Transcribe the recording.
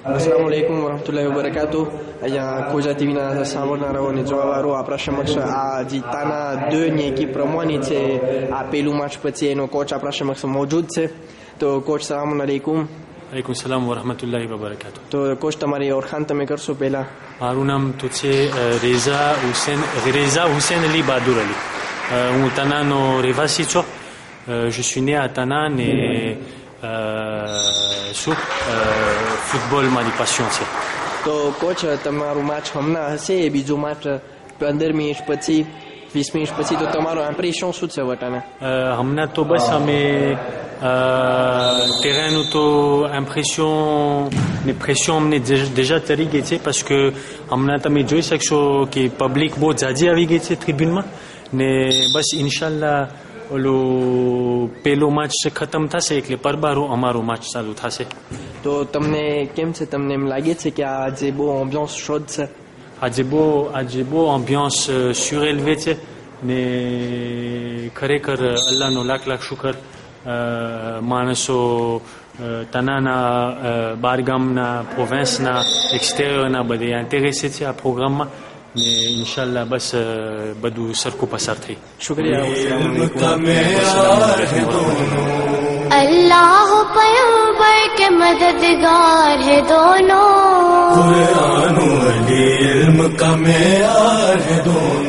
Assalamualaikum warahmatullahi wabarakatuh. Yang Koja TV na sabornaro ni joawaro આપણા સમક્ષ આ જીતાના 2 ની એકી પ્રમોની છે આ પેલું મેચ પછી એનો કોચ આપણા સમક્ષ મોજૂદ છે. તો કોચ સલામ અલૈકુમ. वालेकुम सलाम वरहमतुल्लाहि वबरकातुह. તો કોચ તમારી ઓળખાણ તમે કરશો પહેલા? મારું નામ તો છે રેઝા હુસેન અલી બહાદુર અલી. હું તનાનો રહેવાસી છું. Je suis né à Tana et football મારી passion છે. તો કોચ તમારું મેચ હમણાં હશે, બીજું મેચ 15 મિનિટ પછી 20 મિનિટ પછી, તો તમારો ઇમ્પ્રેશન શું છે વટાને? હમણાં તો બસ અમે terrainનું તો impression ને pression અમને déjà તરી ગઈ છે, parce que હમણાં તમે જોઈ શકશો કે પબ્લિક બહુ જાજી આવી ગઈ છે ટ્રિબ્યુનમાં ને બસ ઇન્શાલ્લાહ ઓલો પેલો મેચ ખતમ થશે એટલે પરબારો અમારો મેચ ચાલુ થશે. તો તમને કેમ છે, તમને એમ લાગે છે કે આજે બહુ એમ્બિયન્સ શોધ છે? આજે બહુ એમ્બિયન્સ સુરેલેવે છે ને ખરેખર અલ્લાહનો લાખ શુકર. માણસો તનાના બારગામના પ્રોવિન્સના એક્સટેરિયરના બધે ઇન્ટરેસ્ટેડ છે આ પ્રોગ્રામમાં ને ઇન્શાલ્લાહ બસ બધું સરખું પસાર થઈ. શુક્રિયા. अल्लाह पैगंबर के मददगार है दोनों, कुरान और इल्म का मेयार है दोनों.